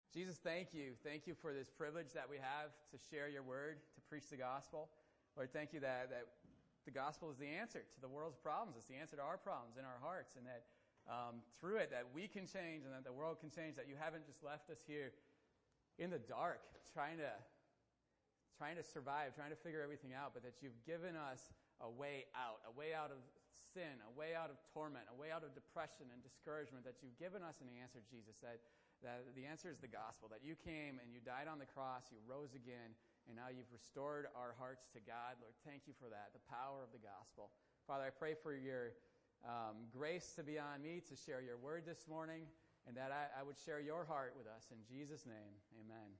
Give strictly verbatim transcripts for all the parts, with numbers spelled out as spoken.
Jesus, thank you. Thank you for this privilege that we have to share your word, to preach the gospel. Lord, thank you that, that the gospel is the answer to the world's problems. It's the answer to our problems in our hearts, and that um, through it that we can change and that the world can change, that you haven't just left us here in the dark trying to trying to survive, trying to figure everything out, but that you've given us a way out, a way out of sin, a way out of torment, a way out of depression and discouragement, that you've given us an answer, Jesus, that, that the answer is the gospel, that you came and you died on the cross, you rose again, and now you've restored our hearts to God. Lord, thank you for that, the power of the gospel. Father, I pray for your um, grace to be on me to share your word this morning, and that I, I would share your heart with us. In Jesus' name, amen.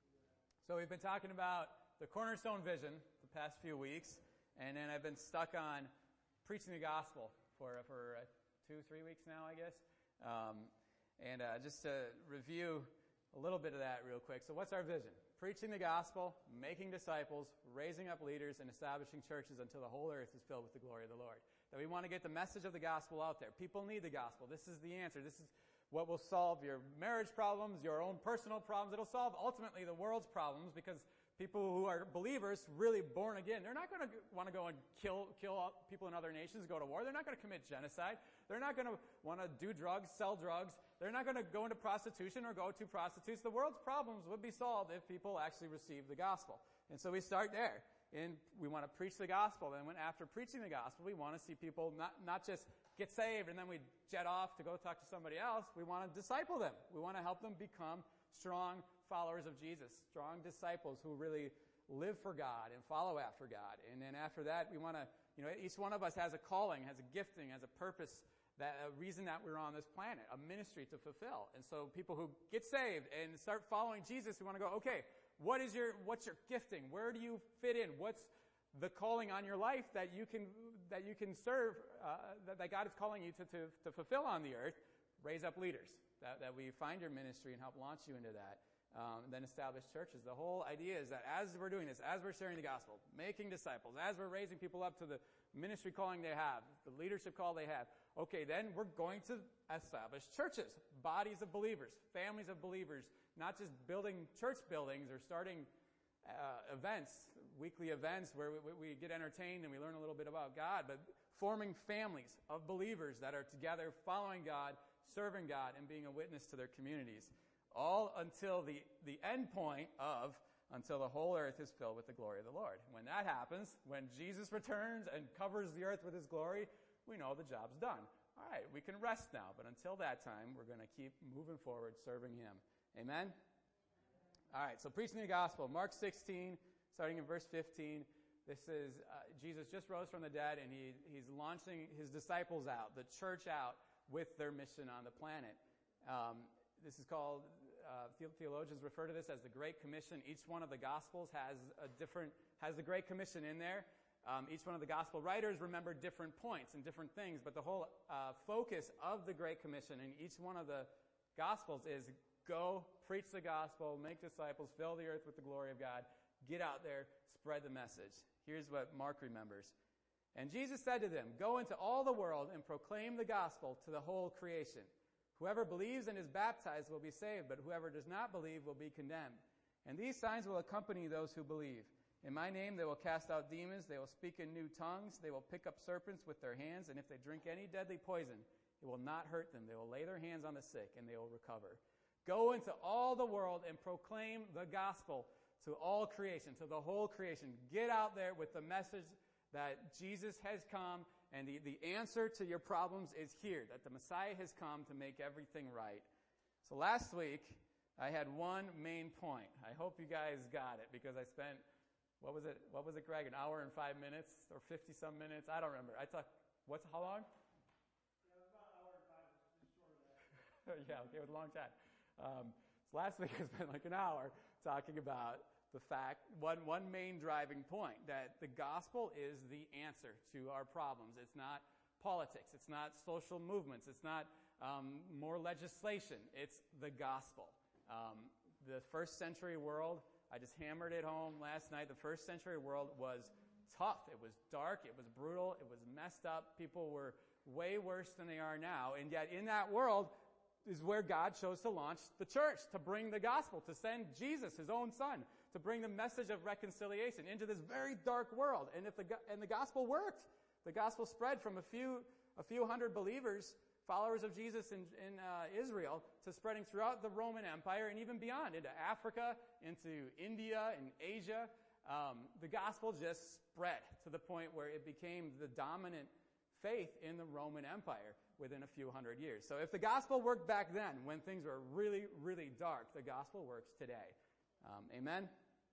So we've been talking about the Cornerstone Vision the past few weeks, and then I've been stuck on preaching the gospel for for uh, two, three weeks now, I guess. Um, and uh, just to review a little bit of that real quick. So what's our vision? Preaching the gospel, making disciples, raising up leaders, and establishing churches until the whole earth is filled with the glory of the Lord. That we want to get the message of the gospel out there. People need the gospel. This is the answer. This is what will solve your marriage problems, your own personal problems. It'll solve ultimately the world's problems, because people who are believers, really born again, they're not going to want to go and kill kill people in other nations, go to war. They're not going to commit genocide. They're not going to want to do drugs, sell drugs. They're not going to go into prostitution or go to prostitutes. The world's problems would be solved if people actually receive the gospel. And so we start there. And we want to preach the gospel. And when after preaching the gospel, we want to see people not, not just get saved and then we jet off to go talk to somebody else. We want to disciple them. We want to help them become strong followers of Jesus, strong disciples who really live for God and follow after God. And then after that, we want to, you know, each one of us has a calling, has a gifting, has a purpose, that a reason that we're on this planet, a ministry to fulfill. And so people who get saved and start following Jesus, we want to go, okay, what is your, what's your gifting? Where do you fit in? What's the calling on your life that you can, that you can serve, uh, that, that God is calling you to, to, to fulfill on the earth? Raise up leaders, that, that we find your ministry and help launch you into that. Um, and then establish churches. The whole idea is that as we're doing this, as we're sharing the gospel, making disciples, as we're raising people up to the ministry calling they have, the leadership call they have, okay, then we're going to establish churches, bodies of believers, families of believers, not just building church buildings or starting uh, events, weekly events where we, we get entertained and we learn a little bit about God, but forming families of believers that are together following God, serving God, and being a witness to their communities. All until the, the end point of, until the whole earth is filled with the glory of the Lord. When that happens, when Jesus returns and covers the earth with his glory, we know the job's done. All right, we can rest now. But until that time, we're going to keep moving forward, serving him. Amen? All right, so preaching the gospel. Mark sixteen, starting in verse fifteen. This is, uh, Jesus just rose from the dead, and he, he's launching his disciples out, the church out, with their mission on the planet. Um, This is called, uh, theologians refer to this as the Great Commission. Each one of the Gospels has a different, has the Great Commission in there. Um, each one of the Gospel writers remember different points and different things, but the whole uh, focus of the Great Commission in each one of the Gospels is go, preach the gospel, make disciples, fill the earth with the glory of God, get out there, spread the message. Here's what Mark remembers. And Jesus said to them, go into all the world and proclaim the gospel to the whole creation. Whoever believes and is baptized will be saved, but whoever does not believe will be condemned. And these signs will accompany those who believe. In my name they will cast out demons, they will speak in new tongues, they will pick up serpents with their hands, and if they drink any deadly poison, it will not hurt them. They will lay their hands on the sick, and they will recover. Go into all the world and proclaim the gospel to all creation, to the whole creation. Get out there with the message that Jesus has come, and the, the answer to your problems is here, that the Messiah has come to make everything right. So last week, I had one main point. I hope you guys got it, because I spent, what was it, what was it, Greg, an hour and five minutes, or fifty-some minutes? I don't remember. I thought, what's, how long? Yeah, it was about an hour and five, just short of that. Yeah, okay, it was a long time. Um, so last week I spent like an hour talking about the fact, one, one main driving point, that the gospel is the answer to our problems. It's not politics. It's not social movements. It's not um, more legislation. It's the gospel. Um, the first century world, I just hammered it home last night, the first century world was tough. It was dark. It was brutal. It was messed up. People were way worse than they are now. And yet in that world, is where God chose to launch the church, to bring the gospel, to send Jesus, his own son, to bring the message of reconciliation into this very dark world. And if the and the gospel worked. The gospel spread from a few a few hundred believers, followers of Jesus in, in uh, Israel, to spreading throughout the Roman Empire and even beyond, into Africa, into India and Asia. Um, the gospel just spread to the point where it became the dominant faith in the Roman Empire within a few hundred years. So if the gospel worked back then, when things were really, really dark, the gospel works today. Um, amen?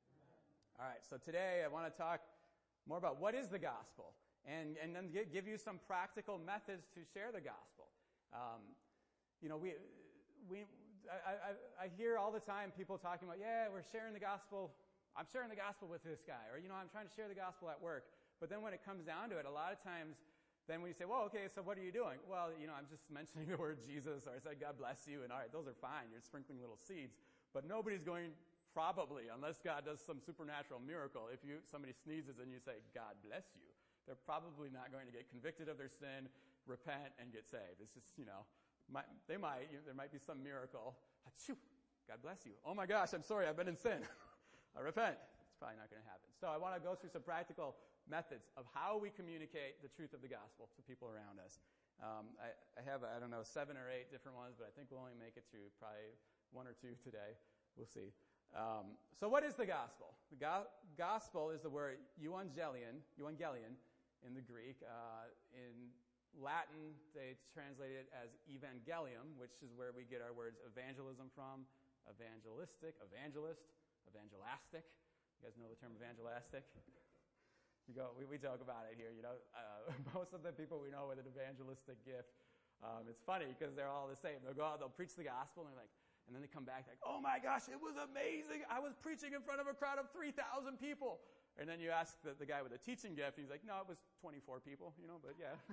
All right, so today I want to talk more about what is the gospel, and, and then give you some practical methods to share the gospel. Um, you know, we, we, I, I, I hear all the time people talking about, yeah, we're sharing the gospel. I'm sharing the gospel with this guy, or, you know, I'm trying to share the gospel at work. But then when it comes down to it, a lot of times, then when you say, well, okay, so what are you doing? Well, you know, I'm just mentioning the word Jesus, or I said, God bless you, and all right, those are fine. You're sprinkling little seeds. But nobody's going, probably, unless God does some supernatural miracle, if you somebody sneezes and you say, God bless you, they're probably not going to get convicted of their sin, repent, and get saved. It's just, you know, might, they might, you know, there might be some miracle. Achoo, God bless you. Oh my gosh, I'm sorry, I've been in sin. I repent. It's probably not going to happen. So I want to go through some practical methods of how we communicate the truth of the gospel to people around us. Um, I, I have, I don't know, seven or eight different ones, but I think we'll only make it through probably one or two today. We'll see. Um, so what is the gospel? The go- gospel is the word euangelion, euangelion in the Greek. Uh, in Latin, they translate it as evangelium, which is where we get our words evangelism from, evangelistic, evangelist, evangelastic. You guys know the term evangelastic? You go, we, we talk about it here, you know. Uh, most of the people we know with an evangelistic gift, um, it's funny because they're all the same. They'll go out, they'll preach the gospel, and they're like, and then they come back like, oh my gosh, it was amazing. I was preaching in front of a crowd of three thousand people. And then you ask the, the guy with the teaching gift, he's like, no, it was twenty-four people, you know, but yeah.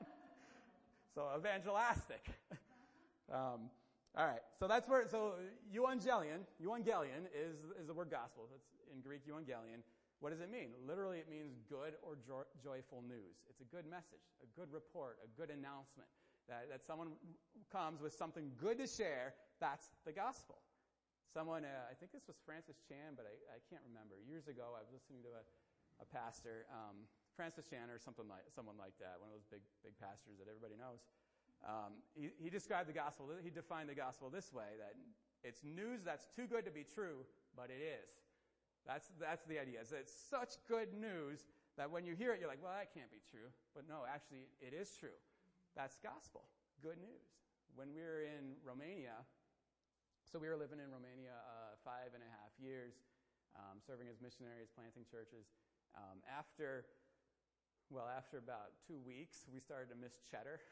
So evangelistic. um, all right, so that's where, so euangelion, euangelion is, is the word gospel. It's in Greek, euangelion. What does it mean? Literally, it means good or jo- joyful news. It's a good message, a good report, a good announcement. That, that someone comes with something good to share, that's the gospel. Someone, uh, I think this was Francis Chan, but I, I can't remember. Years ago, I was listening to a, a pastor, um, Francis Chan or something like someone like that, one of those big big pastors that everybody knows. Um, he, he described the gospel, he defined the gospel this way, that it's news that's too good to be true, but it is. That's that's the idea. It's, it's such good news that when you hear it, you're like, well, that can't be true. But no, actually, it is true. That's gospel, good news. When we were in Romania, so we were living in Romania uh, five and a half years, um, serving as missionaries, planting churches. Um, after, well, after about two weeks, we started to miss cheddar.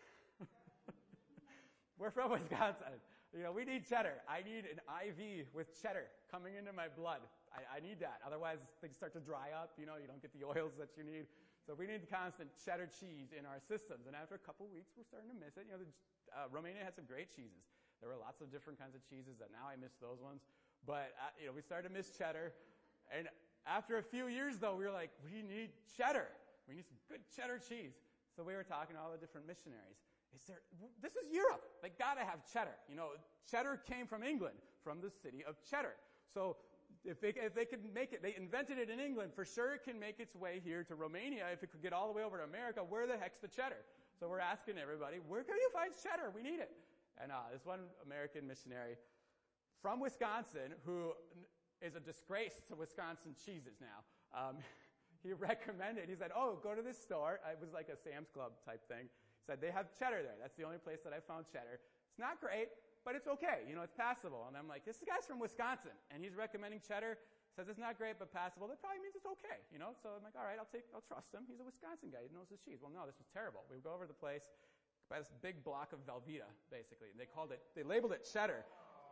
We're from Wisconsin. You know, we need cheddar. I need an I V with cheddar coming into my blood. I, I need that. Otherwise, things start to dry up. You know, you don't get the oils that you need. So we need constant cheddar cheese in our systems. And after a couple weeks, we're starting to miss it. You know, the, uh, Romania had some great cheeses. There were lots of different kinds of cheeses that now I miss those ones. But, uh, you know, we started to miss cheddar. And after a few years, though, we were like, we need cheddar. We need some good cheddar cheese. So we were talking to all the different missionaries. Is there, this is Europe. They gotta have cheddar. You know, cheddar came from England, from the city of Cheddar. So if they, if they could make it, they invented it in England, for sure it can make its way here to Romania. If it could get all the way over to America, where the heck's the cheddar? So we're asking everybody, where can you find cheddar? We need it. And uh, this one American missionary from Wisconsin, who is a disgrace to Wisconsin cheeses now, um, he recommended, he said, oh, go to this store. It was like a Sam's Club type thing. Said they have cheddar there. That's the only place that I found cheddar. It's not great, but it's okay. You know, it's passable. And I'm like, this guy's from Wisconsin, and he's recommending cheddar. Says it's not great, but passable. That probably means it's okay. You know, so I'm like, all right, I'll take, I'll trust him. He's a Wisconsin guy. He knows his cheese. Well, no, this was terrible. We go over to the place, buy this big block of Velveeta, basically. And they called it, they labeled it cheddar.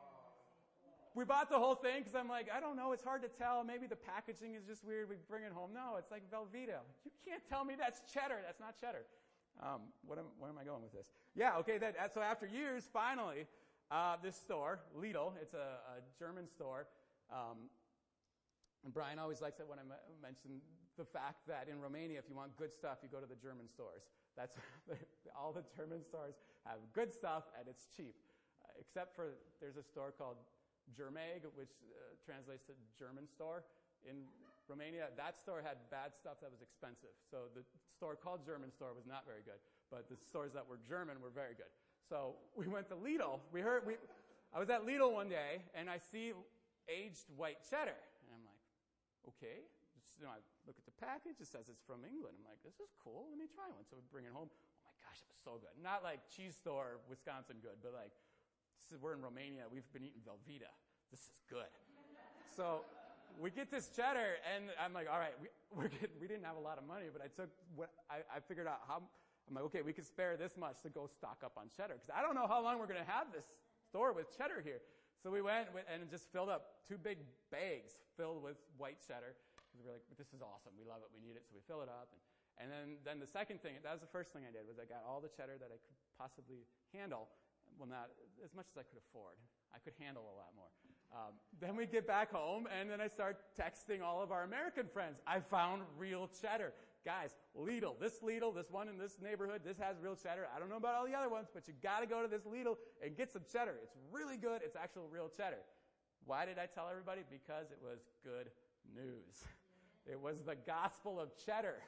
We bought the whole thing because I'm like, I don't know, it's hard to tell. Maybe the packaging is just weird. We bring it home. No, it's like Velveeta. You can't tell me that's cheddar. That's not cheddar. Um, what am, where am I going with this? Yeah, okay, that, so after years, finally, uh, this store, Lidl, it's a, a German store, um, and Brian always likes it when I m- mention the fact that in Romania, if you want good stuff, you go to the German stores. That's all the German stores have good stuff, and it's cheap. Uh, except for there's a store called Germeg, which uh, translates to German store in Romania. That store had bad stuff that was expensive. So the store called German store was not very good, but the stores that were German were very good. So we went to Lidl. We heard we, I was at Lidl one day, and I see aged white cheddar, and I'm like, okay. You know, I look at the package. It says it's from England. I'm like, this is cool. Let me try one. So we bring it home. Oh my gosh, it was so good. Not like cheese store Wisconsin good, but like this is, we're in Romania. We've been eating Velveeta. This is good. So we get this cheddar, and I'm like, all right, we we're getting, we didn't have a lot of money, but I took what I, I figured out how. I'm like, okay, we could spare this much to go stock up on cheddar because I don't know how long we're going to have this store with cheddar here. So we went and just filled up two big bags filled with white cheddar. We were like, this is awesome. We love it. We need it. So we fill it up. And, and then, then the second thing, that was the first thing I did, was I got all the cheddar that I could possibly handle. Well, not as much as I could afford. I could handle a lot more. Um, then we get back home, and then I start texting all of our American friends. I found real cheddar. Guys, Lidl, this Lidl, this one in this neighborhood, this has real cheddar. I don't know about all the other ones, but you got to go to this Lidl and get some cheddar. It's really good. It's actual real cheddar. Why did I tell everybody? Because it was good news. It was the gospel of cheddar.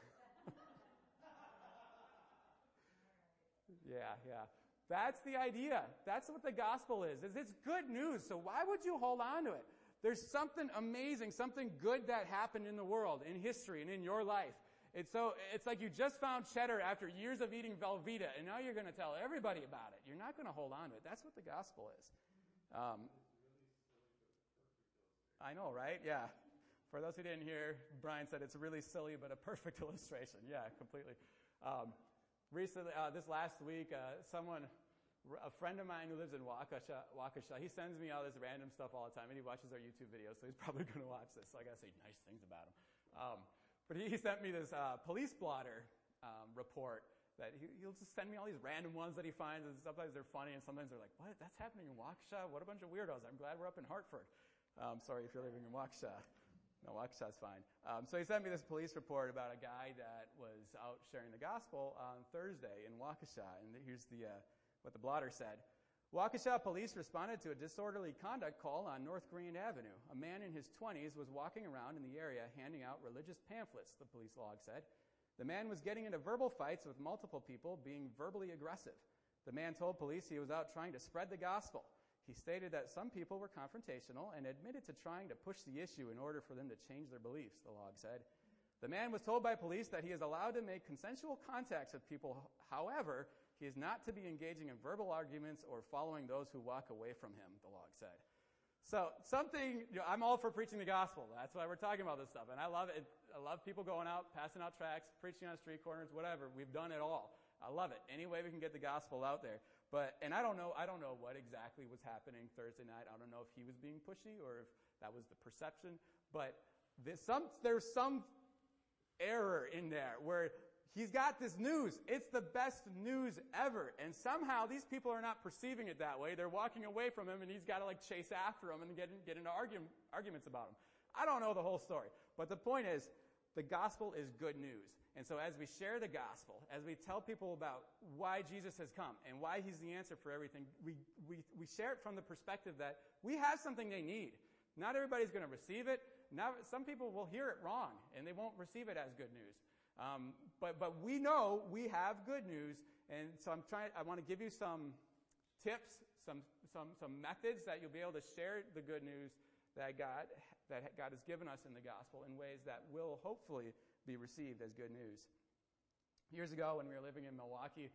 yeah, yeah. That's the idea. That's what the gospel is, is it's good news. So why would you hold on to it? There's something amazing, something good that happened in the world, in history, and in your life. It's so, it's like you just found cheddar after years of eating Velveeta, and now you're going to tell everybody about it. You're not going to hold on to it. That's what the gospel is. Um, I know, right? Yeah. For those who didn't hear, Brian said it's really silly, but a perfect illustration. Yeah, completely. Um, recently, uh, this last week, uh, someone, a friend of mine who lives in Waukesha, Waukesha, he sends me all this random stuff all the time, and he watches our YouTube videos, so he's probably going to watch this, so I got to say nice things about him. Um, but he, he sent me this uh, police blotter um, report that he, he'll just send me all these random ones that he finds, and sometimes they're funny, and sometimes they're like, what? That's happening in Waukesha? What a bunch of weirdos. I'm glad we're up in Hartford. Um, sorry if you're living in Waukesha. No, Waukesha's fine. Um, so he sent me this police report about a guy that was out sharing the gospel on Thursday in Waukesha. And here's the uh, what the blotter said. Waukesha police responded to a disorderly conduct call on North Grand Avenue. A man in his twenties was walking around in the area handing out religious pamphlets, the police log said. The man was getting into verbal fights with multiple people, being verbally aggressive. The man told police he was out trying to spread the gospel. He stated that some people were confrontational and admitted to trying to push the issue in order for them to change their beliefs, the log said. The man was told by police that he is allowed to make consensual contacts with people. However, he is not to be engaging in verbal arguments or following those who walk away from him, the log said. So something, you know, I'm all for preaching the gospel. That's why we're talking about this stuff. And I love it. I love people going out, passing out tracts, preaching on street corners, whatever. We've done it all. I love it. Any way we can get the gospel out there. But, and I don't know, I don't know what exactly was happening Thursday night. I don't know if he was being pushy or if that was the perception. But there's some, there's some error in there where he's got this news. It's the best news ever. And somehow these people are not perceiving it that way. They're walking away from him and he's got to like chase after them and get, in, get into argue, arguments about him. I don't know the whole story. But the point is, the gospel is good news. And so as we share the gospel, as we tell people about why Jesus has come and why he's the answer for everything, we, we, we share it from the perspective that we have something they need. Not everybody's going to receive it. Now, some people will hear it wrong and they won't receive it as good news. Um, but, but we know we have good news. And so I'm trying, I want to give you some tips, some, some, some methods that you'll be able to share the good news that God, that God has given us in the gospel in ways that will hopefully be received as good news. Years ago, when we were living in Milwaukee,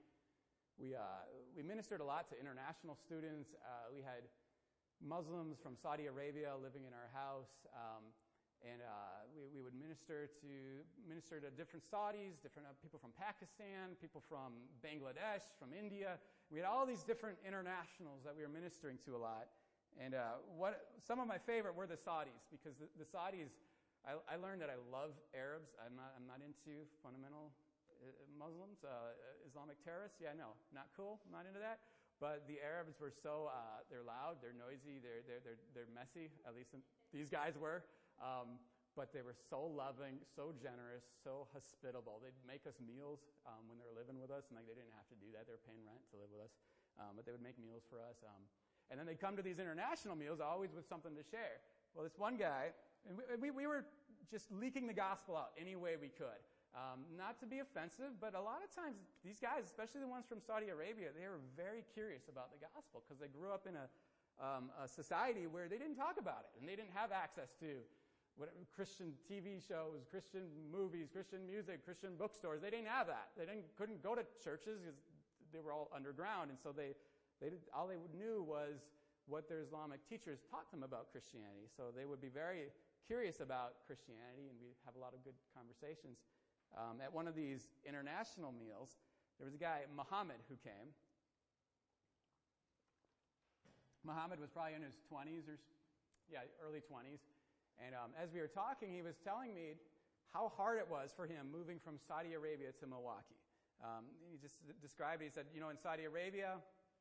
we uh, we ministered a lot to international students. Uh, we had Muslims from Saudi Arabia living in our house, um, and uh, we we would minister to minister to different Saudis, different uh, people from Pakistan, people from Bangladesh, from India. We had all these different internationals that we were ministering to a lot. And uh, what some of my favorite were the Saudis, because the, the Saudis. I, I learned that I love Arabs. I'm not, I'm not into fundamental uh, Muslims, uh, Islamic terrorists. Yeah, no, not cool. Not into that. But the Arabs were so, uh, they're loud, they're noisy, they're, they're, they're, they're messy, at least these guys were. Um, but they were so loving, so generous, so hospitable. They'd make us meals um, when they were living with us, and like they didn't have to do that. They were paying rent to live with us. Um, but they would make meals for us. Um, And then they come to these international meals always with something to share. Well, this one guy, and we, we were just leaking the gospel out any way we could. Um, not to be offensive, but a lot of times these guys, especially the ones from Saudi Arabia, they were very curious about the gospel because they grew up in a, um, a society where they didn't talk about it and they didn't have access to whatever, Christian T V shows, Christian movies, Christian music, Christian bookstores. They didn't have that. They didn't couldn't go to churches because they were all underground, and so they they did, all they knew was what their Islamic teachers taught them about Christianity. So they would be very curious about Christianity, and we'd have a lot of good conversations. Um, at one of these international meals, there was a guy, Muhammad, who came. Muhammad was probably in his twenties or, yeah, early twenties. And um, as we were talking, he was telling me how hard it was for him moving from Saudi Arabia to Milwaukee. Um, he just described it. He said, you know, in Saudi Arabia,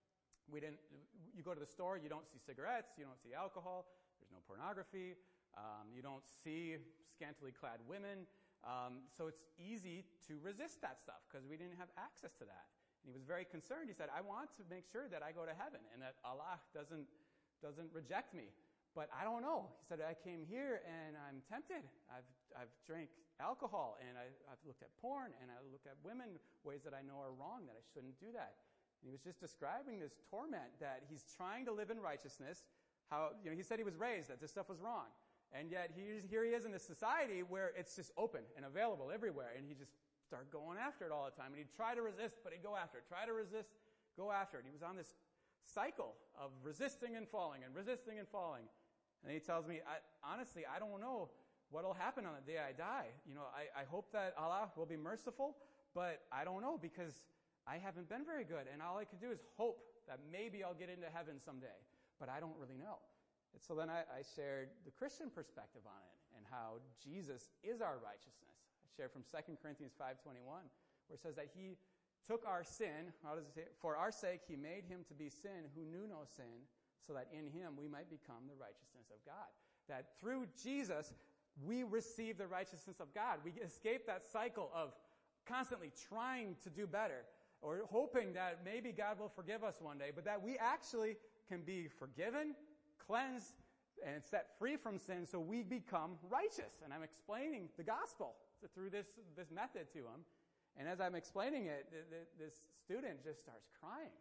we didn't. You go to the store, you don't see cigarettes, you don't see alcohol, there's no pornography, um, you don't see scantily clad women. Um, so it's easy to resist that stuff because we didn't have access to that. And he was very concerned. He said, I want to make sure that I go to heaven and that Allah doesn't doesn't reject me. But I don't know. He said, I came here and I'm tempted. I've I've drank alcohol and I, I've looked at porn and I look at women ways that I know are wrong, that I shouldn't do that. And he was just describing this torment that he's trying to live in righteousness. How, you know, he said he was raised that this stuff was wrong. And yet he, here he is in this society where it's just open and available everywhere. And he just started going after it all the time. And he'd try to resist, but he'd go after it. Try to resist, go after it. And he was on this cycle of resisting and falling and resisting and falling. And he tells me, I, honestly, I don't know what will happen on the day I die. You know, I, I hope that Allah will be merciful, but I don't know because I haven't been very good. And all I can do is hope that maybe I'll get into heaven someday. But I don't really know. And so then I, I shared the Christian perspective on it and how Jesus is our righteousness. I shared from Second Corinthians five twenty-one, where it says that he took our sin, how does it say? For our sake he made him to be sin who knew no sin, so that in him we might become the righteousness of God. That through Jesus we receive the righteousness of God. We escape that cycle of constantly trying to do better or hoping that maybe God will forgive us one day, but that we actually can be forgiven, cleansed, and set free from sin so we become righteous. And I'm explaining the gospel through this, this method to him. And as I'm explaining it, th- th- this student just starts crying.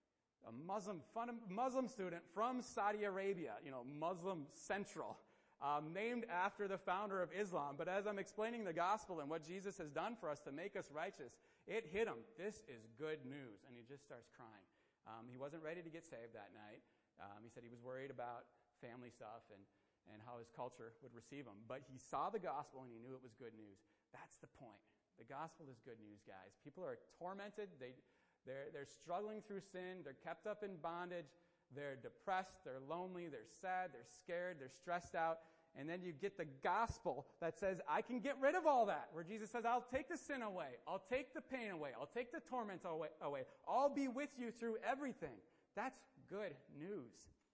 A Muslim, fun, Muslim student from Saudi Arabia, you know, Muslim Central, um, named after the founder of Islam. But as I'm explaining the gospel and what Jesus has done for us to make us righteous, it hit him. This is good news. And he just starts crying. Um, he wasn't ready to get saved that night. Um, he said he was worried about family stuff and, and how his culture would receive him. But he saw the gospel and he knew it was good news. That's the point. The gospel is good news, guys. People are tormented. They, they're, they're struggling through sin. They're kept up in bondage. They're depressed. They're lonely. They're sad. They're scared. They're stressed out. And then you get the gospel that says, I can get rid of all that. Where Jesus says, I'll take the sin away. I'll take the pain away. I'll take the torment away. away. I'll be with you through everything. That's good news.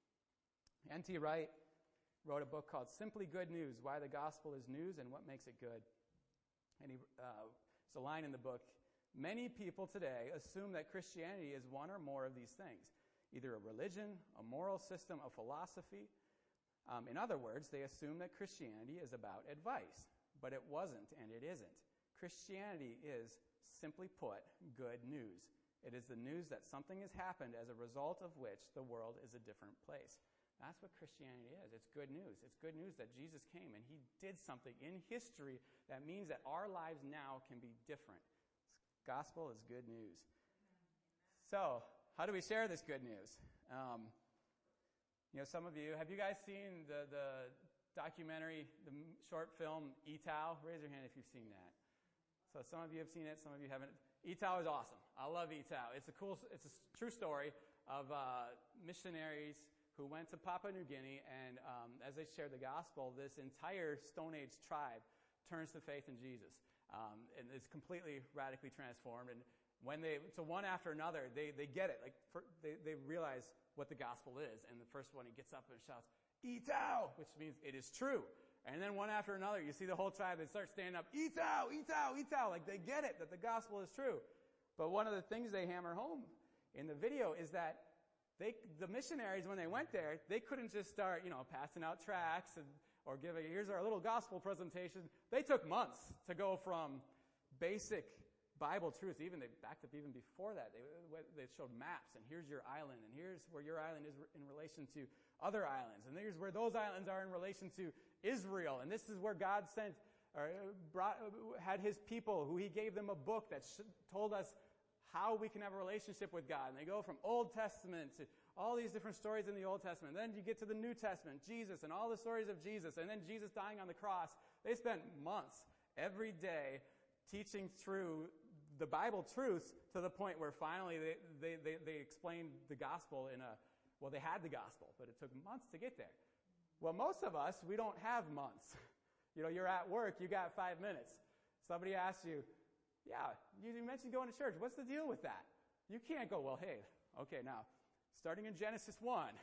N T Wright wrote a book called Simply Good News, Why the Gospel is News and What Makes It Good. And he, uh, there's a line in the book, many people today assume that Christianity is one or more of these things, either a religion, a moral system, a philosophy. Um, in other words, they assume that Christianity is about advice, but it wasn't and it isn't. Christianity is, simply put, good news. It is the news that something has happened as a result of which the world is a different place. That's what Christianity is. It's good news. It's good news that Jesus came and he did something in history that means that our lives now can be different. Gospel is good news. So, how do we share this good news? Um, you know, some of you, have you guys seen the, the documentary, the short film, Etau? Raise your hand if you've seen that. So some of you have seen it, some of you haven't. Etau is awesome. I love Etau. It's a cool, it's a true story of uh, missionaries who went to Papua New Guinea, and um, as they shared the gospel, this entire Stone Age tribe turns to faith in Jesus. Um, and it's completely radically transformed. And when they, so one after another, they, they get it. Like for, they, they realize what the gospel is. And the first one, he gets up and shouts, Etau, which means it is true. And then one after another, you see the whole tribe, they start standing up, Etau, Etau, Etau. Like they get it, that the gospel is true. But one of the things they hammer home in the video is that they, the missionaries, when they went there, they couldn't just start, you know, passing out tracts and, or giving, here's our little gospel presentation. They took months to go from basic Bible truths, even they backed up even before that. They, they showed maps, and here's your island, and here's where your island is in relation to other islands, and here's where those islands are in relation to Israel, and this is where God sent, or brought, had his people, who he gave them a book that sh- told us how we can have a relationship with God. And they go from Old Testament to all these different stories in the Old Testament. And then you get to the New Testament, Jesus, and all the stories of Jesus, and then Jesus dying on the cross. They spent months every day teaching through the Bible truths to the point where finally they, they, they, they explained the gospel in a, well, they had the gospel, but it took months to get there. Well, most of us, we don't have months. You know, you're at work, you got five minutes. Somebody asks you, yeah, you mentioned going to church. What's the deal with that? You can't go, well, hey, okay, now, starting in Genesis one,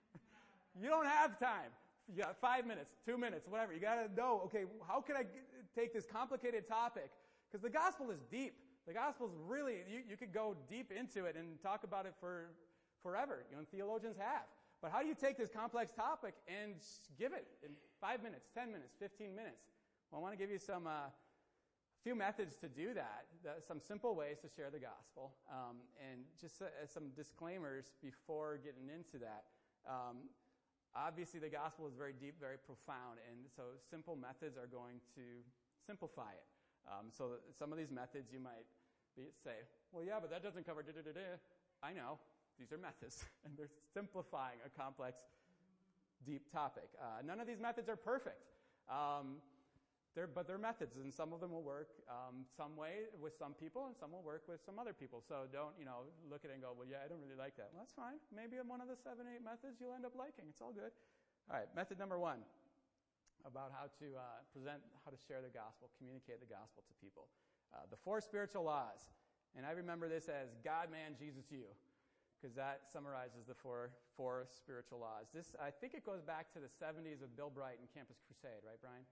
you don't have time. You got five minutes, two minutes, whatever. You got to know, okay, how can I g- take this complicated topic? Because the gospel is deep. The gospel is really, you, you could go deep into it and talk about it for forever. You know, and theologians have. But how do you take this complex topic and give it in five minutes, ten minutes, fifteen minutes? Well, I want to give you some uh, few methods to do that, that, some simple ways to share the gospel, um, and just uh, some disclaimers before getting into that. Um, obviously, the gospel is very deep, very profound, and so simple methods are going to simplify it. Um, so some of these methods you might be, say, well, yeah, but that doesn't cover da-da-da-da. I know. These are methods, and they're simplifying a complex, deep topic. Uh, none of these methods are perfect, um, they're, but they're methods, and some of them will work um, some way with some people, and some will work with some other people. So don't, you know, look at it and go, well, yeah, I don't really like that. Well, that's fine. Maybe one of the seven, eight methods you'll end up liking. It's all good. All right, method number one, about how to uh, present, how to share the gospel, communicate the gospel to people. Uh, the four spiritual laws, and I remember this as God, man, Jesus, you, because that summarizes the four four spiritual laws. This, I think it goes back to the seventies with Bill Bright and Campus Crusade, right, Brian?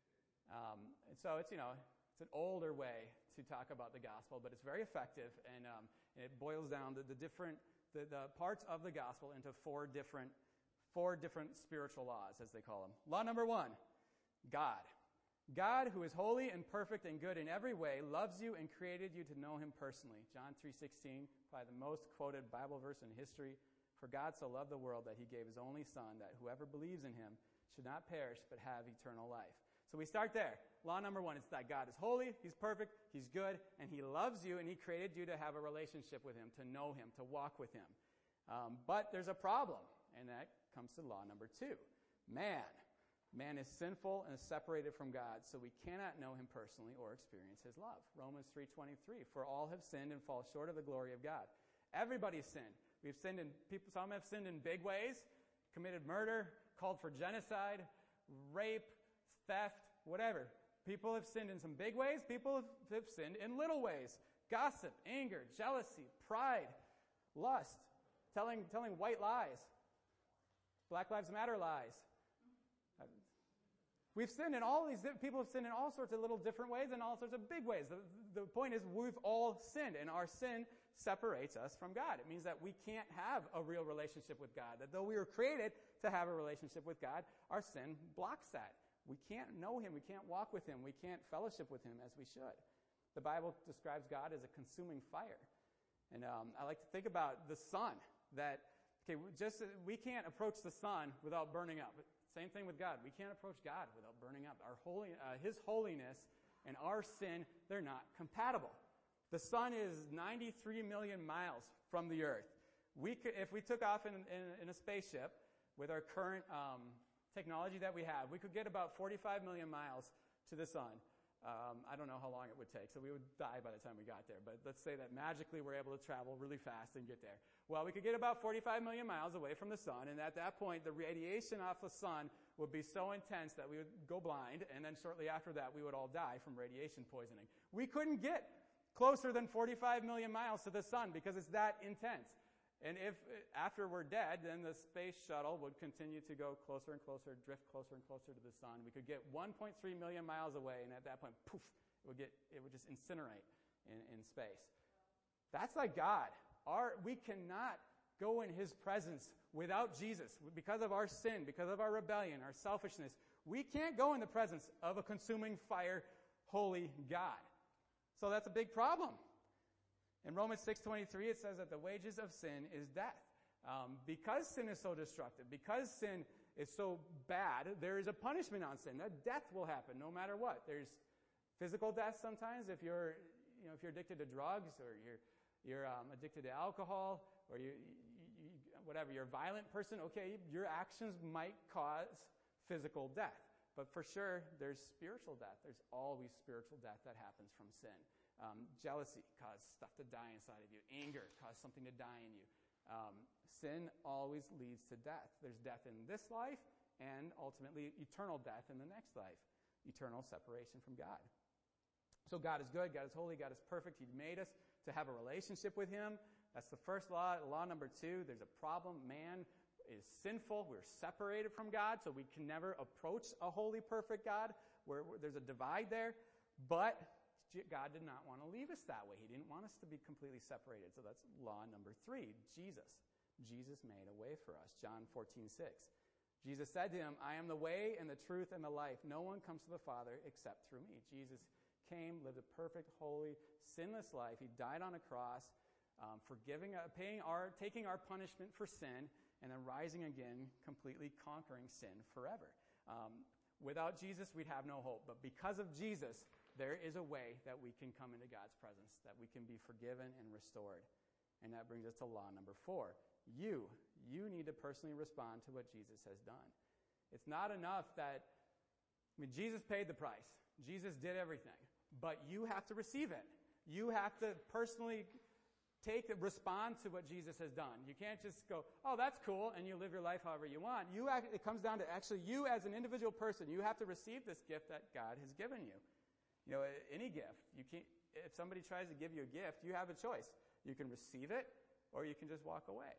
Um, and so it's, you know, it's an older way to talk about the gospel, but it's very effective, and, um, and it boils down to the different, the, the parts of the gospel into four different, four different spiritual laws, as they call them. Law number one, God. God, who is holy and perfect and good in every way, loves you and created you to know him personally. John three sixteen, probably the most quoted Bible verse in history. For God so loved the world that he gave his only son, that whoever believes in him should not perish but have eternal life. So we start there. Law number one is that God is holy, he's perfect, he's good, and he loves you, and he created you to have a relationship with him, to know him, to walk with him. Um, but there's a problem, and that comes to law number two. Man. Man is sinful and is separated from God, so we cannot know him personally or experience his love. Romans three twenty-three, for all have sinned and fall short of the glory of God. Everybody's sinned. We've sinned in people, some have sinned in big ways, committed murder, called for genocide, rape, theft, whatever. People have sinned in some big ways. People have, have sinned in little ways. Gossip, anger, jealousy, pride, lust, telling, telling white lies, Black Lives Matter lies. We've sinned in all these, people have sinned in all sorts of little different ways and all sorts of big ways. The, the point is we've all sinned, and our sin separates us from God. It means that we can't have a real relationship with God, that though we were created to have a relationship with God, our sin blocks that. We can't know him, we can't walk with him, we can't fellowship with him as we should. The Bible describes God as a consuming fire. And um, I like to think about the sun, that okay, just we can't approach the sun without burning up. Same thing with God. We can't approach God without burning up. Our holy, uh, his holiness and our sin, they're not compatible. The sun is ninety-three million miles from the earth. We could, if we took off in, in, in a spaceship with our current um, technology that we have, we could get about forty-five million miles to the sun. Um, I don't know how long it would take, so we would die by the time we got there. But let's say that magically we're able to travel really fast and get there. Well, we could get about forty-five million miles away from the sun, and at that point, the radiation off the sun would be so intense that we would go blind, and then shortly after that, we would all die from radiation poisoning. We couldn't get closer than forty-five million miles to the sun because it's that intense. And if, after we're dead, then the space shuttle would continue to go closer and closer, drift closer and closer to the sun. We could get one point three million miles away, and at that point, poof, it would get, it would just incinerate in, in space. That's like God. Our, we cannot go in his presence without Jesus. Because of our sin, because of our rebellion, our selfishness, we can't go in the presence of a consuming fire, holy God. So that's a big problem. In Romans six twenty-three, it says that the wages of sin is death. Um, because sin is so destructive, because sin is so bad, there is a punishment on sin. That death will happen no matter what. There's physical death sometimes if you're, you know, if you're addicted to drugs, or you're you're um, addicted to alcohol, or you, you, you whatever, you're a violent person. Okay, your actions might cause physical death, but for sure there's spiritual death. There's always spiritual death that happens from sin. Um, jealousy caused stuff to die inside of you. Anger caused something to die in you. Um, sin always leads to death. There's death in this life and ultimately eternal death in the next life. Eternal separation from God. So God is good, God is holy, God is perfect. He made us to have a relationship with him. That's the first law. Law number two, there's a problem. Man is sinful. We're separated from God, so we can never approach a holy, perfect God. Where, where there's a divide there. But God did not want to leave us that way. He didn't want us to be completely separated. So that's law number three, Jesus. Jesus made a way for us. John fourteen six. Jesus said to him, I am the way and the truth and the life. No one comes to the Father except through me. Jesus came, lived a perfect, holy, sinless life. He died on a cross, um, forgiving, uh, paying our, taking our punishment for sin, and then rising again, completely conquering sin forever. Um, without Jesus, we'd have no hope. But because of Jesus, there is a way that we can come into God's presence, that we can be forgiven and restored. And that brings us to law number four. You, you need to personally respond to what Jesus has done. It's not enough that, I mean, Jesus paid the price. Jesus did everything. But you have to receive it. You have to personally take, respond to what Jesus has done. You can't just go, oh, that's cool, and you live your life however you want. You, it comes down to actually you as an individual person. You have to receive this gift that God has given you. You know, any gift. You can't, if somebody tries to give you a gift, you have a choice. You can receive it, or you can just walk away.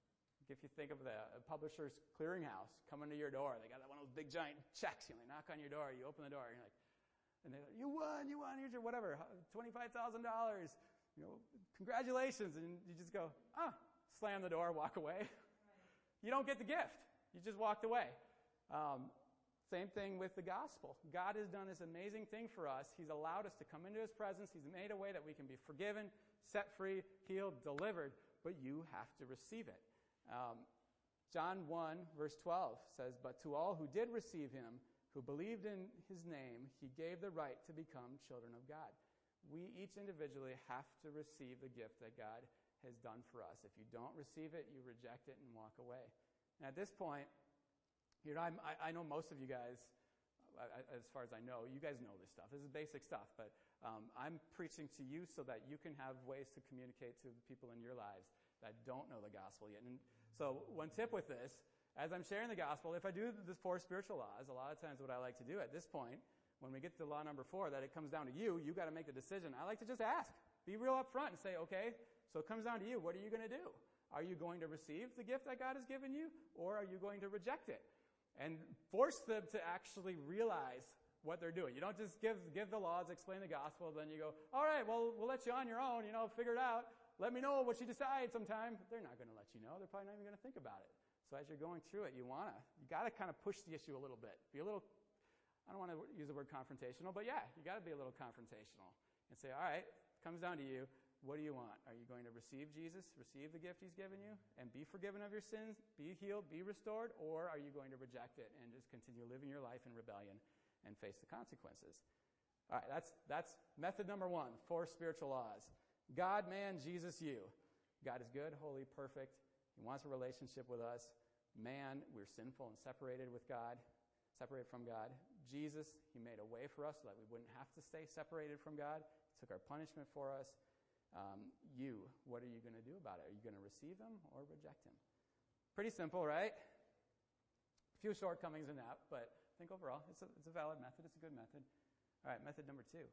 If you think of the Publishers Clearinghouse coming to your door, they got one of those big giant checks. You know, they knock on your door, you open the door, and you're like, and they're like, you won, you won, here's your whatever, twenty-five thousand dollars. You know, congratulations, and you just go, ah, slam the door, walk away. Right. You don't get the gift. You just walked away. Um, Same thing with the gospel. God has done this amazing thing for us. He's allowed us to come into his presence. He's made a way that we can be forgiven, set free, healed, delivered, but you have to receive it. Um, John one, verse twelve says, but to all who did receive him, who believed in his name, he gave the right to become children of God. We each individually have to receive the gift that God has done for us. If you don't receive it, you reject it and walk away. And at this point, you know, I'm, I, I know most of you guys, I, as far as I know, you guys know this stuff. This is basic stuff, but um, I'm preaching to you so that you can have ways to communicate to the people in your lives that don't know the gospel yet. And so one tip with this, as I'm sharing the gospel, if I do the four spiritual laws, a lot of times what I like to do at this point, when we get to law number four, that it comes down to you, you got to make the decision. I like to just ask. Be real up front and say, okay, so it comes down to you. What are you going to do? Are you going to receive the gift that God has given you, or are you going to reject it? And force them to actually realize what they're doing. You don't just give give the laws, explain the gospel, then you go, all right, well, we'll let you on your own, you know, figure it out. Let me know what you decide sometime. They're not going to let you know. They're probably not even going to think about it. So as you're going through it, you want to, you got to kind of push the issue a little bit. Be a little, I don't want to use the word confrontational, but yeah, you got to be a little confrontational and say, all right, it comes down to you. What do you want? Are you going to receive Jesus, receive the gift he's given you, and be forgiven of your sins, be healed, be restored, or are you going to reject it and just continue living your life in rebellion and face the consequences? All right, that's that's method number one, four spiritual laws. God, man, Jesus, you. God is good, holy, perfect. He wants a relationship with us. Man, we're sinful and separated with God, separated from God. Jesus, he made a way for us so that we wouldn't have to stay separated from God. He took our punishment for us. Um, you, what are you going to do about it? Are you going to receive him or reject him? Pretty simple, right? A few shortcomings in that, but I think overall it's a, it's a valid method. It's a good method. All right, method number two.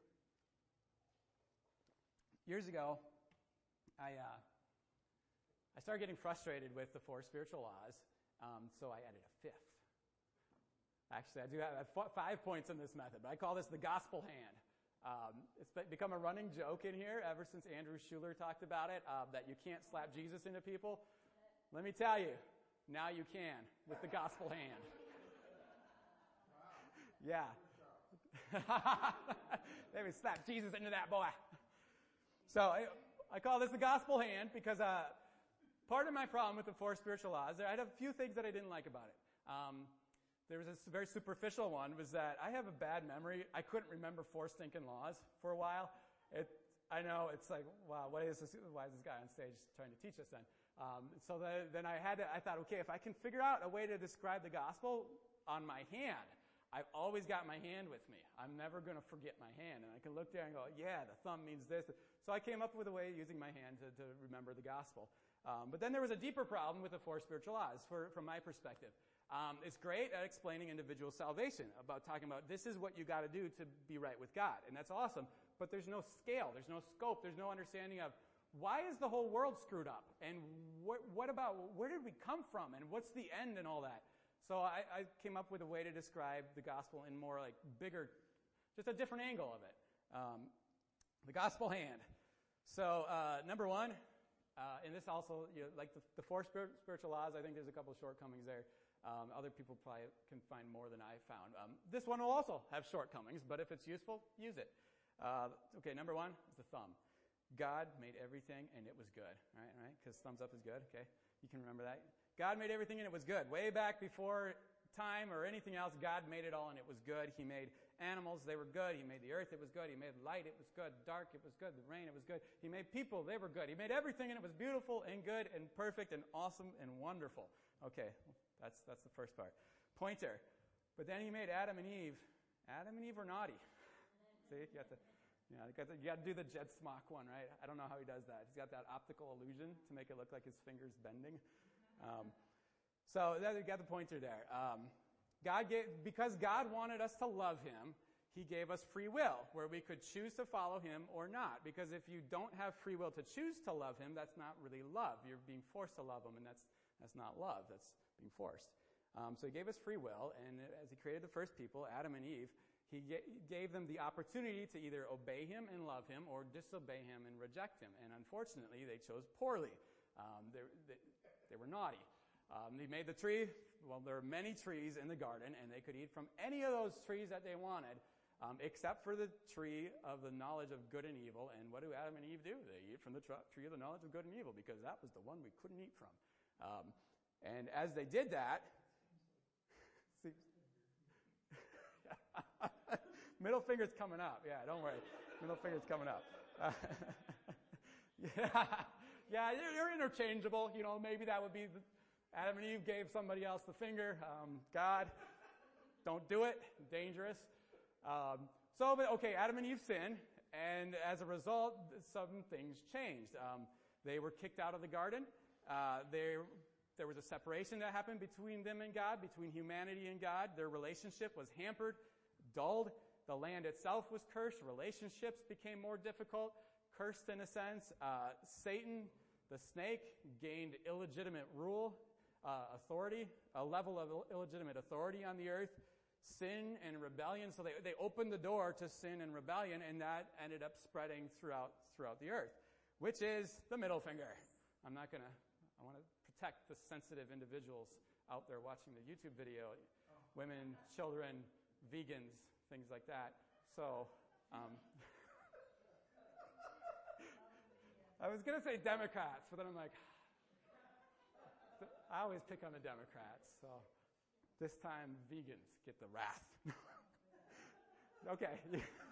Years ago, I uh, I started getting frustrated with the four spiritual laws, um, so I added a fifth. Actually, I do have five points in this method, but I call this the gospel hand. Um, it's become a running joke in here ever since Andrew Schuler talked about it, uh, that you can't slap Jesus into people. Let me tell you, now you can with the gospel hand. Yeah. Let me slap Jesus into that boy. So I, I call this the gospel hand because uh, part of my problem with the four spiritual laws, I had a few things that I didn't like about it. Um, there was this very superficial one, was that I have a bad memory. I couldn't remember four stinking laws for a while. It, I know, it's like, wow, what is this, why is this guy on stage trying to teach us then? Um, so the, then I had to, I thought, okay, if I can figure out a way to describe the gospel on my hand, I've always got my hand with me. I'm never going to forget my hand. And I can look there and go, yeah, the thumb means this. So I came up with a way using my hand to, to remember the gospel. Um, but then there was a deeper problem with the four spiritual laws for, from my perspective. Um, it's great at explaining individual salvation, about talking about this is what you got to do to be right with God. And that's awesome. But there's no scale. There's no scope. There's no understanding of why is the whole world screwed up? And what, what about, where did we come from? And what's the end and all that? So I, I came up with a way to describe the gospel in more like bigger, just a different angle of it. Um, the gospel hand. So uh, number one, uh, and this also, you know, like the, the four spir- spiritual laws, I think there's a couple of shortcomings there. Um, other people probably can find more than I found. Um, this one will also have shortcomings, but if it's useful, use it. Uh, okay, number one is the thumb. God made everything and it was good. All right, all right, because thumbs up is good. Okay, you can remember that. God made everything and it was good. Way back before time or anything else, God made it all and it was good. He made animals, they were good. He made the earth, it was good. He made light, it was good. Dark, it was good. The rain, it was good. He made people, they were good. He made everything and it was beautiful and good and perfect and awesome and wonderful. Okay, that's that's the first part. Pointer. But then he made Adam and Eve. Adam and Eve were naughty. See, you have to, you know, you got to, you got to do the Jed Smock one, right? I don't know how he does that. He's got that optical illusion to make it look like his finger's bending. Um, so that, you got the pointer there. Um, God gave, because God wanted us to love Him, He gave us free will, where we could choose to follow Him or not. Because if you don't have free will to choose to love Him, that's not really love. You're being forced to love Him, and that's that's not love. That's being forced. Um, so He gave us free will, and as He created the first people, Adam and Eve, He ga- gave them the opportunity to either obey Him and love Him or disobey Him and reject Him. And unfortunately, they chose poorly. Um, they, they, they were naughty. Um, they made the tree. Well, there were many trees in the garden, and they could eat from any of those trees that they wanted, um, except for the tree of the knowledge of good and evil. And what do Adam and Eve do? They eat from the tr- tree of the knowledge of good and evil, because that was the one we couldn't eat from. Um, and as they did that, see, middle finger's coming up. Yeah, don't worry. Middle finger's coming up. Uh, yeah, yeah, you're, you're interchangeable. You know, maybe that would be the, Adam and Eve gave somebody else the finger. Um, God, don't do it. Dangerous. Um, so, but okay, Adam and Eve sinned, and as a result, some things changed. Um, they were kicked out of the garden. Uh, there, there was a separation that happened between them and God, between humanity and God. Their relationship was hampered, dulled. The land itself was cursed. Relationships became more difficult, cursed in a sense. Uh, Satan, the snake, gained illegitimate rule. Uh, authority, a level of Ill- illegitimate authority on the earth, sin and rebellion. So they, they opened the door to sin and rebellion, and that ended up spreading throughout throughout the earth, which is the middle finger. I'm not going to, I want to protect the sensitive individuals out there watching the YouTube video, women, children, vegans, things like that. So, um, I was going to say Democrats, but then I'm like, I always pick on the Democrats, so this time vegans get the wrath. Okay.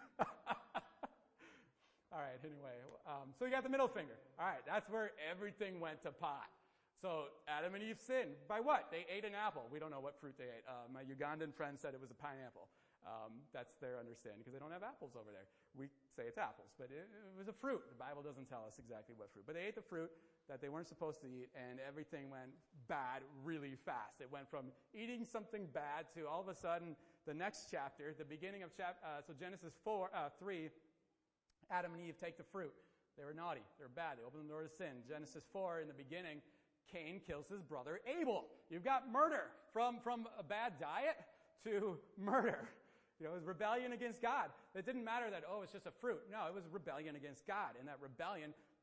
All right, anyway. Um, so you got the middle finger. All right, that's where everything went to pot. So Adam and Eve sinned. By what? They ate an apple. We don't know what fruit they ate. Uh, my Ugandan friend said it was a pineapple. Um, that's their understanding, because they don't have apples over there. We say it's apples, but it, it was a fruit. The Bible doesn't tell us exactly what fruit. But they ate the fruit that they weren't supposed to eat, and everything went bad really fast. It went from eating something bad to all of a sudden the next chapter, the beginning of chap- uh, so Genesis four, uh, three, Adam and Eve take the fruit. They were naughty. They were bad. They opened the door to sin. Genesis four, in the beginning, Cain kills his brother Abel. You've got murder from, from a bad diet to murder. You know, it was rebellion against God. It didn't matter that, oh, it's just a fruit. No, it was rebellion against God. And that rebellion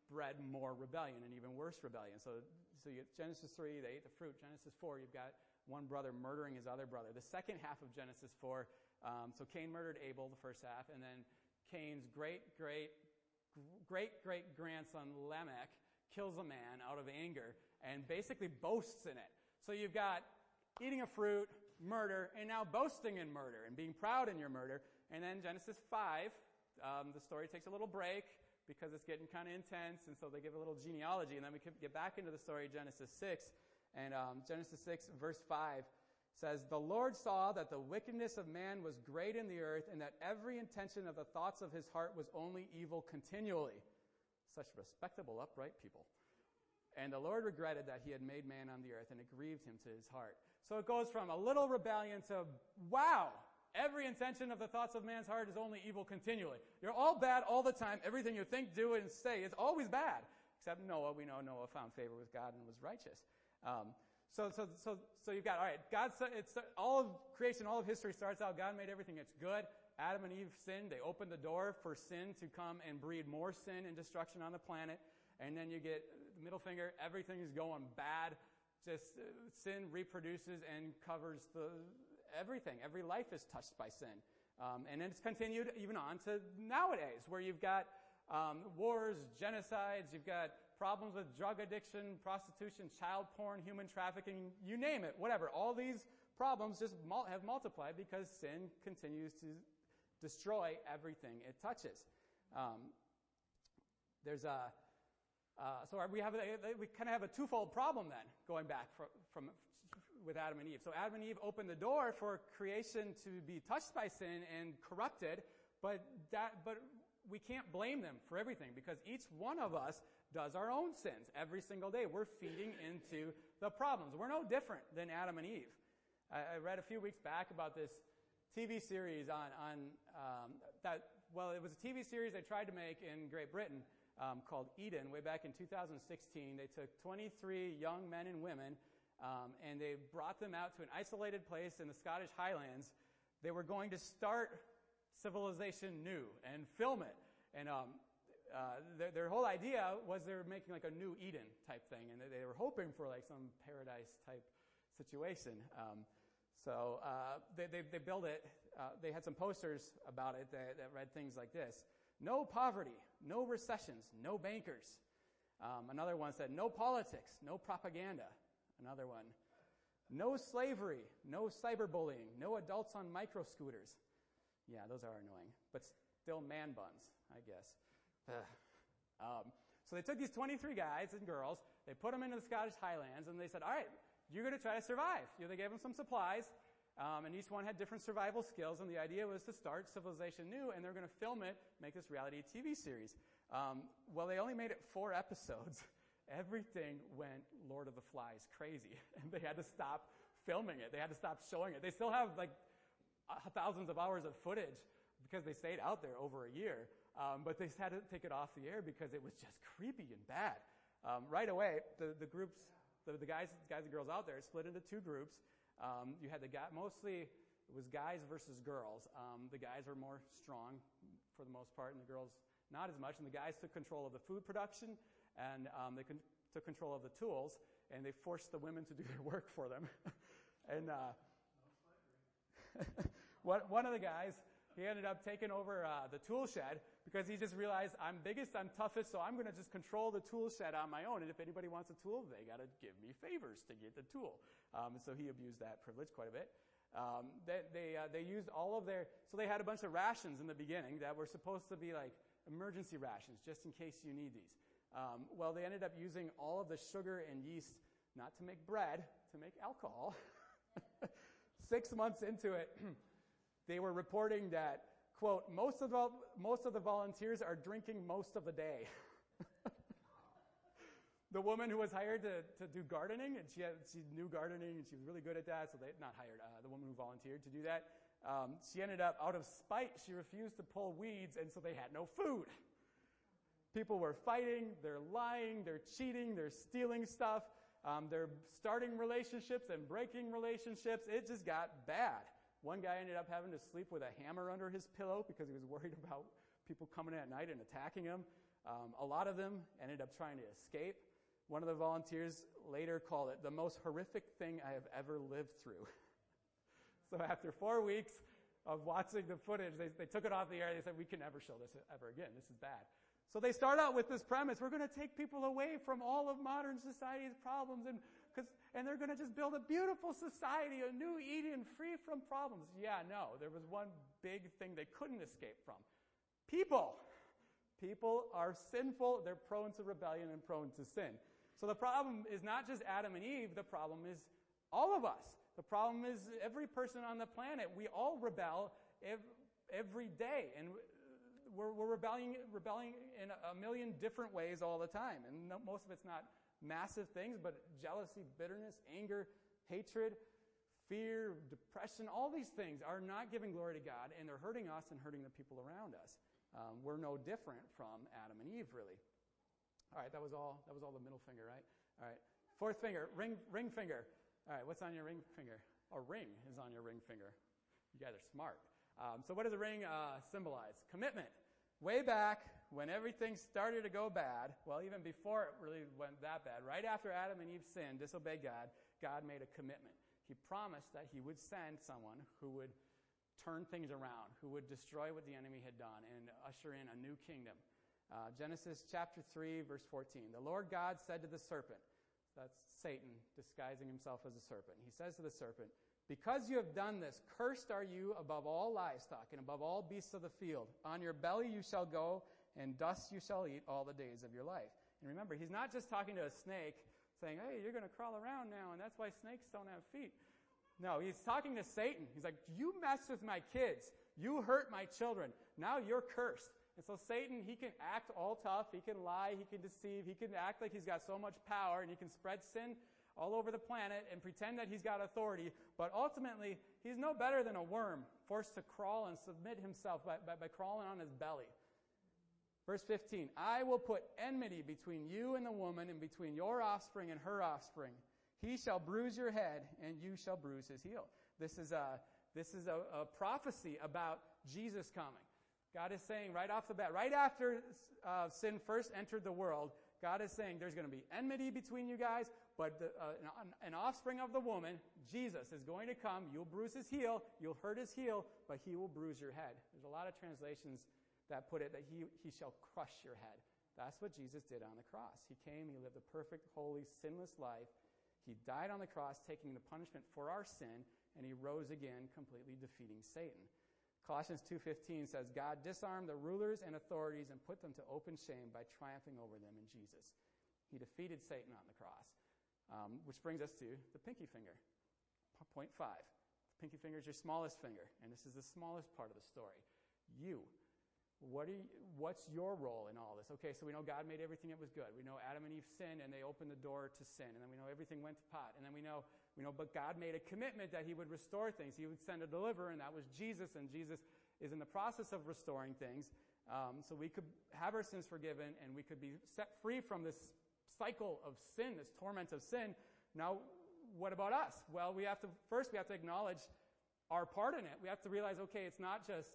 bred more rebellion and even worse rebellion. So, so you get Genesis three, they ate the fruit. Genesis four, you've got one brother murdering his other brother. The second half of Genesis four, um, so Cain murdered Abel, the first half, and then Cain's great, great, great, great grandson Lamech kills a man out of anger and basically boasts in it. So you've got eating a fruit, murder, and now boasting in murder and being proud in your murder. And then Genesis five, um, the story takes a little break because it's getting kind of intense, and so they give a little genealogy, and then we can get back into the story of Genesis six. And um, Genesis six, verse five says, "The Lord saw that the wickedness of man was great in the earth, and that every intention of the thoughts of his heart was only evil continually." Such respectable, upright people. "And the Lord regretted that he had made man on the earth, and it grieved him to his heart." So it goes from a little rebellion to, wow, every intention of the thoughts of man's heart is only evil continually. You're all bad all the time. Everything you think, do, and say is always bad. Except Noah. We know Noah found favor with God and was righteous. Um, so, so, so, so you've got, all right, God, it's, all of creation, all of history starts out, God made everything, it's good. Adam and Eve sinned. They opened the door for sin to come and breed more sin and destruction on the planet. And then you get the middle finger, everything is going bad. Just uh, sin reproduces and covers the everything. Every life is touched by sin. Um, and it's continued even on to nowadays, where you've got um, wars, genocides, you've got problems with drug addiction, prostitution, child porn, human trafficking, you name it, whatever. All these problems just mul- have multiplied because sin continues to destroy everything it touches. Um, there's a Uh, so we have a, we kind of have a twofold problem then, going back from, from with Adam and Eve. So Adam and Eve opened the door for creation to be touched by sin and corrupted, but that but we can't blame them for everything because each one of us does our own sins every single day. We're feeding into the problems. We're no different than Adam and Eve. I, I read a few weeks back about this T V series on on um, that. Well, it was a T V series they tried to make in Great Britain. Um, called Eden, way back in two thousand sixteen. They took twenty-three young men and women, um, and they brought them out to an isolated place in the Scottish Highlands. They were going to start civilization new and film it. And um, uh, their, their whole idea was they were making like a new Eden type thing, and they, they were hoping for like some paradise type situation. Um, so uh, they, they, they built it. Uh, they had some posters about it that, that read things like this: "No poverty, no recessions, no bankers." Um, another one said, "No politics, no propaganda." Another one, "No slavery, no cyberbullying, no adults on micro scooters." Yeah, those are annoying, but still man buns, I guess. um, so they took these twenty-three guys and girls, they put them into the Scottish Highlands, and they said, all right, you're going to try to survive. You know, they gave them some supplies. Um, and each one had different survival skills, and the idea was to start civilization new, and they're going to film it, make this reality T V series. Um, well, they only made it four episodes. Everything went Lord of the Flies crazy, and they had to stop filming it. They had to stop showing it. They still have like uh, thousands of hours of footage because they stayed out there over a year, um, but they had to take it off the air because it was just creepy and bad. Um, right away, the, the groups, the, the guys, guys and girls out there split into two groups. Um, you had the guy, mostly it was guys versus girls. Um, the guys were more strong for the most part, and the girls not as much. And the guys took control of the food production, and um, they con- took control of the tools, and they forced the women to do their work for them. and uh, one, one of the guys, he ended up taking over uh, the tool shed because he just realized, I'm biggest, I'm toughest, so I'm going to just control the tool shed on my own. And if anybody wants a tool, they got to give me favors to get the tool. Um, and so he abused that privilege quite a bit. Um, they they, uh, they used all of their, so they had a bunch of rations in the beginning that were supposed to be like emergency rations, just in case you need these. Um, well, they ended up using all of the sugar and yeast, not to make bread, to make alcohol. Six months into it, they were reporting that, quote, most of the, most of the volunteers are drinking most of the day. The woman who was hired to, to do gardening, and she had, she knew gardening, and she was really good at that, so they, not hired, uh, the woman who volunteered to do that, um, she ended up, out of spite, she refused to pull weeds, and so they had no food. People were fighting, they're lying, they're cheating, they're stealing stuff, um, they're starting relationships and breaking relationships. It just got bad. One guy ended up having to sleep with a hammer under his pillow because he was worried about people coming in at night and attacking him. Um, a lot of them ended up trying to escape. One of the volunteers later called it the most horrific thing I have ever lived through. So after four weeks of watching the footage, they, they took it off the air. They said, we can never show this ever again. This is bad. So they start out with this premise. We're going to take people away from all of modern society's problems, and cause, and they're going to just build a beautiful society, a new Eden, free from problems. Yeah, no. There was one big thing they couldn't escape from. People. People are sinful. They're prone to rebellion and prone to sin. So the problem is not just Adam and Eve. The problem is all of us. The problem is every person on the planet. We all rebel ev- every day. And we're, we're rebelling, rebelling in a million different ways all the time. And no, most of it's not massive things, but jealousy, bitterness, anger, hatred, fear, depression, all these things are not giving glory to God, and they're hurting us and hurting the people around us. Um, we're no different from Adam and Eve, really. All right, that was all. That was all the middle finger, right? All right, fourth finger, ring, ring finger. All right, what's on your ring finger? A ring is on your ring finger. You guys are smart. Um, so what does the ring uh, symbolize? Commitment. Way back when everything started to go bad, well, even before it really went that bad, right after Adam and Eve sinned, disobeyed God, God made a commitment. He promised that he would send someone who would turn things around, who would destroy what the enemy had done and usher in a new kingdom. Uh, Genesis chapter three, verse fourteen. The Lord God said to the serpent, that's Satan disguising himself as a serpent. He says to the serpent, because you have done this, cursed are you above all livestock and above all beasts of the field. On your belly you shall go, and dust you shall eat all the days of your life. And remember, he's not just talking to a snake, saying, hey, you're going to crawl around now, and that's why snakes don't have feet. No, he's talking to Satan. He's like, you mess with my kids. You hurt my children. Now you're cursed. And so Satan, he can act all tough. He can lie. He can deceive. He can act like he's got so much power, and he can spread sin all over the planet and pretend that he's got authority. But ultimately, he's no better than a worm forced to crawl and submit himself by, by, by crawling on his belly. Verse fifteen, I will put enmity between you and the woman, and between your offspring and her offspring. He shall bruise your head, and you shall bruise his heel. This is a, this is a, a prophecy about Jesus coming. God is saying right off the bat, right after uh, sin first entered the world, God is saying there's going to be enmity between you guys, but the, uh, an, an offspring of the woman, Jesus, is going to come. You'll bruise his heel, you'll hurt his heel, but he will bruise your head. There's a lot of translations that put it that he, he shall crush your head. That's what Jesus did on the cross. He came, he lived a perfect, holy, sinless life. He died on the cross, taking the punishment for our sin, and he rose again, completely defeating Satan. Colossians two fifteen says, God disarmed the rulers and authorities and put them to open shame by triumphing over them in Jesus. He defeated Satan on the cross. Um, which brings us to the pinky finger. Point five. The pinky finger is your smallest finger, and this is the smallest part of the story. You. What are you, what's your role in all this? Okay, so we know God made everything that was good. We know Adam and Eve sinned, and they opened the door to sin. And then we know everything went to pot. And then we know, we know, but God made a commitment that he would restore things. He would send a deliverer, and that was Jesus. And Jesus is in the process of restoring things. Um, so we could have our sins forgiven, and we could be set free from this cycle of sin, this torment of sin. Now, what about us? Well, we have to, first we have to acknowledge our part in it. We have to realize, okay, it's not just,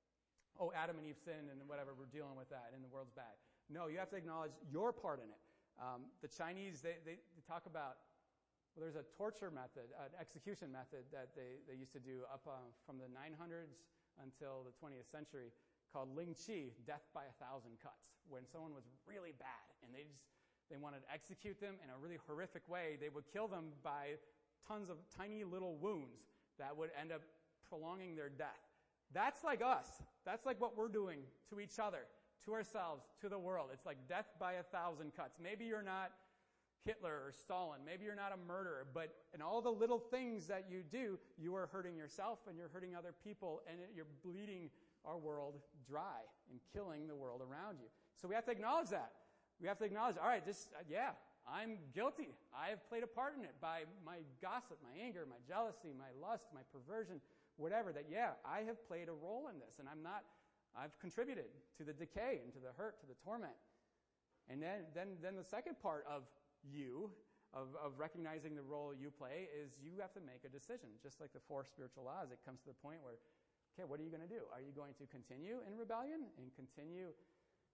oh, Adam and Eve sinned and whatever, we're dealing with that and the world's bad. No, you have to acknowledge your part in it. Um, the Chinese, they, they, they talk about, well, there's a torture method, an execution method that they, they used to do up uh, from the nine hundreds until the twentieth century called Ling Chi, death by a thousand cuts. When someone was really bad and they just, they wanted to execute them in a really horrific way, they would kill them by tons of tiny little wounds that would end up prolonging their death. That's like us. That's like what we're doing to each other, to ourselves, to the world. It's like death by a thousand cuts. Maybe you're not Hitler or Stalin. Maybe you're not a murderer. But in all the little things that you do, you are hurting yourself and you're hurting other people, and you're bleeding our world dry and killing the world around you. So we have to acknowledge that. We have to acknowledge, all right, this, uh, yeah, I'm guilty. I have played a part in it by my gossip, my anger, my jealousy, my lust, my perversion, whatever, that, yeah, I have played a role in this, and I'm not, I've contributed to the decay and to the hurt, to the torment. And then, then, then the second part of you, of, of recognizing the role you play, is you have to make a decision. Just like the four spiritual laws, it comes to the point where, okay, what are you going to do? Are you going to continue in rebellion and continue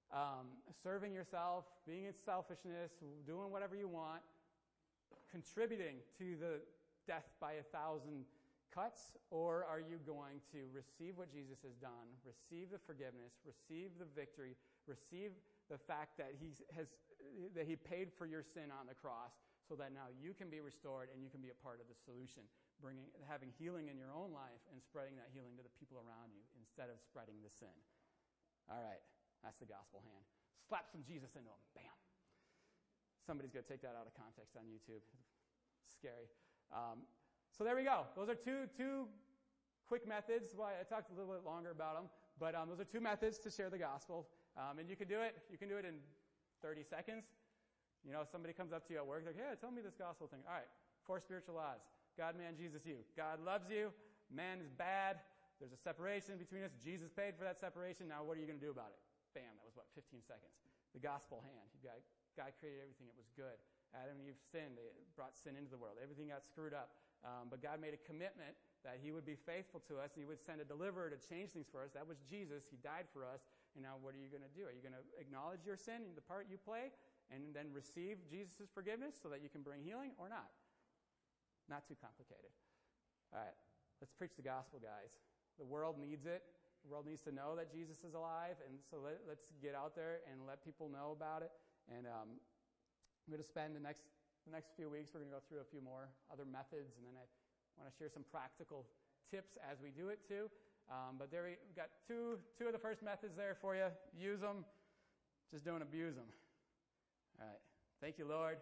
um, serving yourself, being in selfishness, doing whatever you want, contributing to the death by a thousand cuts? Or are you going to receive what Jesus has done, receive the forgiveness, receive the victory, receive the fact that he has that he paid for your sin on the cross, so that now you can be restored and you can be a part of the solution, bringing having healing in your own life and spreading that healing to the people around you instead of spreading the sin? All right, that's the gospel hand. Slap some Jesus into them. Bam. Somebody's going to take that out of context on YouTube. Scary. Um, so there we go. Those are two two quick methods. Well, I talked a little bit longer about them, but um, those are two methods to share the gospel. Um, and you can do it. You can do it in thirty seconds. You know, somebody comes up to you at work, like, hey, tell me this gospel thing. All right, four spiritual laws. God, man, Jesus, you. God loves you. Man is bad. There's a separation between us. Jesus paid for that separation. Now what are you going to do about it? Bam, that was, what, fifteen seconds. The gospel hand. You got, God created everything. It was good. Adam and Eve sinned. They brought sin into the world. Everything got screwed up. Um, but God made a commitment that he would be faithful to us, and he would send a deliverer to change things for us. That was Jesus. He died for us. And now what are you going to do? Are you going to acknowledge your sin and the part you play, and then receive Jesus' forgiveness so that you can bring healing, or not? Not too complicated. All right, let's preach the gospel, guys. The world needs it. The world needs to know that Jesus is alive, and so let, let's get out there and let people know about it. And um, I'm going to spend the next the next few weeks, we're going to go through a few more other methods, and then I want to share some practical tips as we do it too. Um, but there we we've got two two of the first methods there for you. Use them. Just don't abuse them. All right. Thank you, Lord.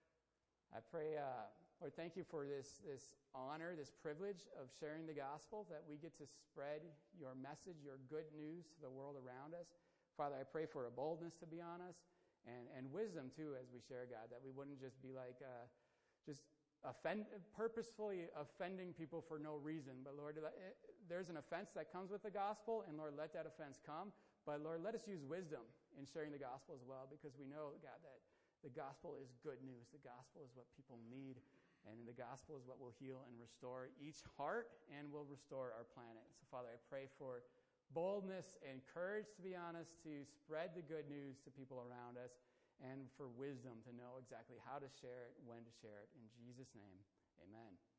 I pray, uh, Lord, thank you for this this honor, this privilege of sharing the gospel, that we get to spread your message, your good news to the world around us. Father, I pray for a boldness to be on us, and, and wisdom, too, as we share, God, that we wouldn't just be like, uh, just offend, purposefully offending people for no reason. But, Lord, there's an offense that comes with the gospel, and, Lord, let that offense come. But, Lord, let us use wisdom in sharing the gospel as well, because we know, God, that the gospel is good news. The gospel is what people need, and the gospel is what will heal and restore each heart and will restore our planet. So, Father, I pray for boldness and courage, to be honest, to spread the good news to people around us, and for wisdom to know exactly how to share it, when to share it. In Jesus' name, amen.